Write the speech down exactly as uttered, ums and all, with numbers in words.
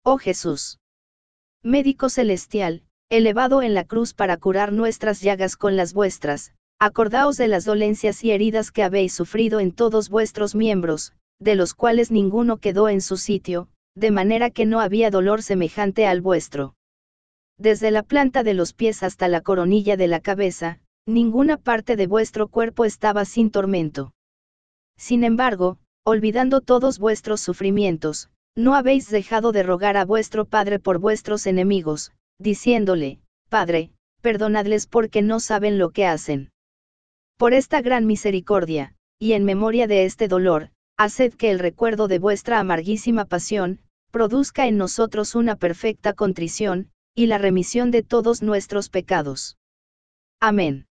Oh Jesús, médico celestial, elevado en la cruz para curar nuestras llagas con las vuestras, acordaos de las dolencias y heridas que habéis sufrido en todos vuestros miembros, de los cuales ninguno quedó en su sitio, de manera que no había dolor semejante al vuestro. Desde la planta de los pies hasta la coronilla de la cabeza, ninguna parte de vuestro cuerpo estaba sin tormento. Sin embargo, olvidando todos vuestros sufrimientos, no habéis dejado de rogar a vuestro Padre por vuestros enemigos, diciéndole, Padre, perdonadles porque no saben lo que hacen. Por esta gran misericordia, y en memoria de este dolor, haced que el recuerdo de vuestra amarguísima pasión, produzca en nosotros una perfecta contrición, y la remisión de todos nuestros pecados. Amén.